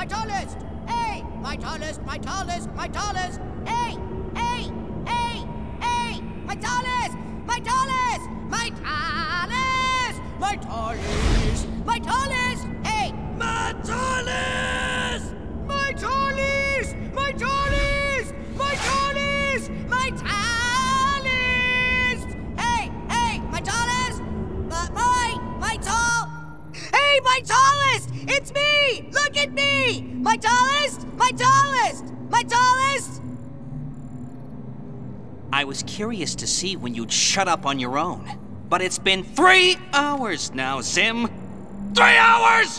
my tallest! Hey, my tallest, my tallest, my tallest! Hey, hey, hey, hey, my tallest, my tallest, my tallest, my tallest, my tallest! Hey, my tallest, my tallest, my tallest, my tallest, my tallest! Hey, hey, my tallest, my tall. Hey, my tallest! It's me! Look at me! My tallest! My tallest! My tallest! I was curious to see when you'd shut up on your own. But it's been 3 hours now, Zim! 3 hours!